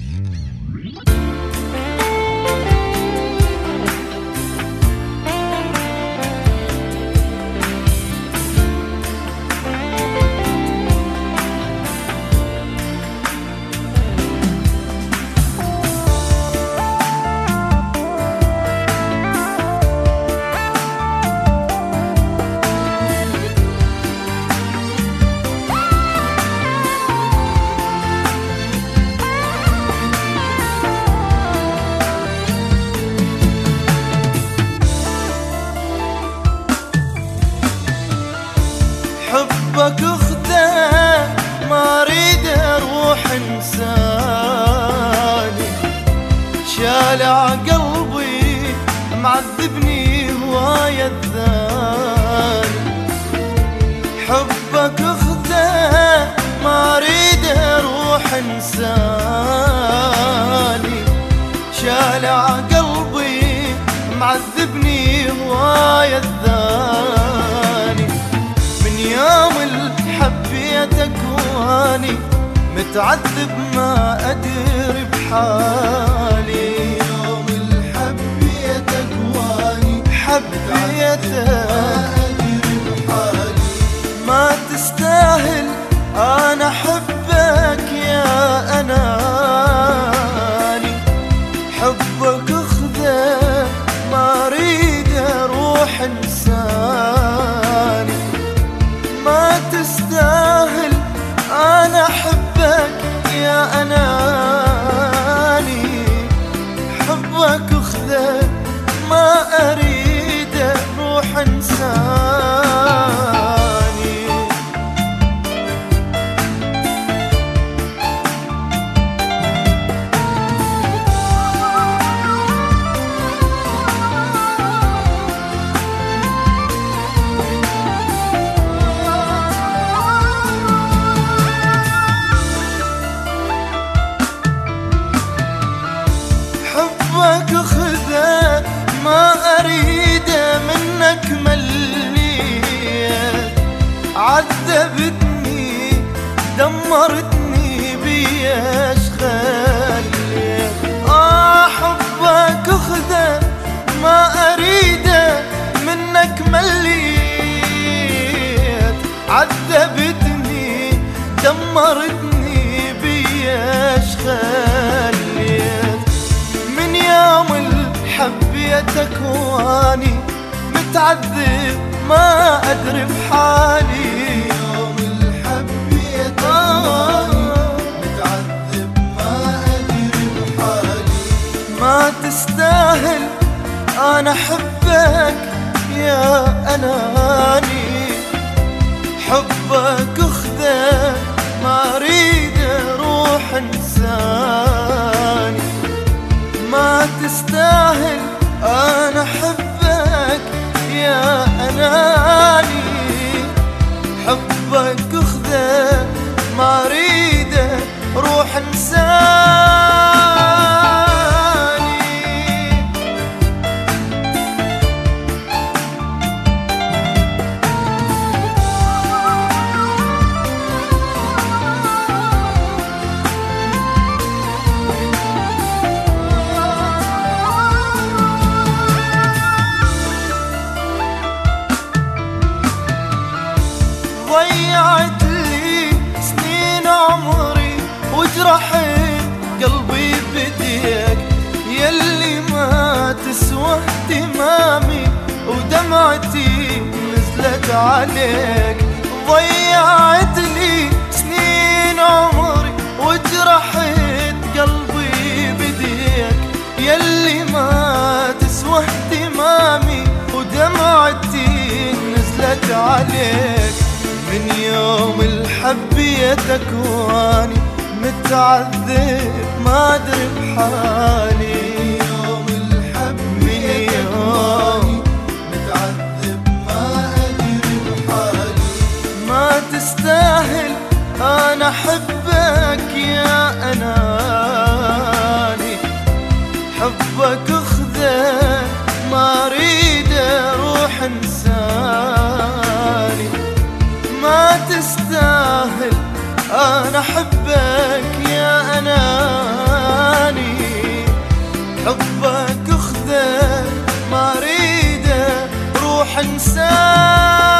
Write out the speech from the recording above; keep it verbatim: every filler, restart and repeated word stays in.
حبك اخذه ما اريد اروح انساني، شالع قلبي معذبني هواية الثاني. حبك اخذه ما اريد اروح انساني، شالع قلبي معذبني هواية الثاني. يوم الحبيتك واني متعذب ما ادري بحالي. يوم الحبيتك واني حبيتك ما ادري بحالي. ما تستاهل انا احبك يا اناني. حبك اخذه ما اريد اروح انساني، ما تستاهل انا احبك يا اناني. حبك اخذه ما اريد اروح انساني. حبك اخذه ما اريد منك مليت، عذبتني دمرتني بيش خليت. اه حبك اخذه ما اريد منك مليت، عذبتني دمرتني بيش خليت. من يوم الحبيتك واني متعذب ما ادري بحالي. يوم الحبيتك واني متعذب ما ادري بحالي. ما تستاهل انا احبك يا اناني. حبك اخذه ما اريد اروح انساني، ما تستاهل انا احبك يا اناني. حبك اخذه ما اريد اروح انساني. ضيعت لي سنين عمري وجرحت قلبي بديك، يلي ما تسوى اهتمامي ودمعتي نزلت عليك. ضيعت لي سنين عمري وجرحت قلبي بديك، يلي ما تسوى اهتمامي ودمعتي نزلت عليك. من يوم الحبيتك واني متعذب ما ادري بحالي. يوم الحبيتك واني متعذب ما ادري بحالي. ما تستاهل انا احبك يا اناني. حبك اخذه ما اريد اروح انساني، ما تستاهل انا احبك يا اناني. حبك اخذه ما اريده روح انساه.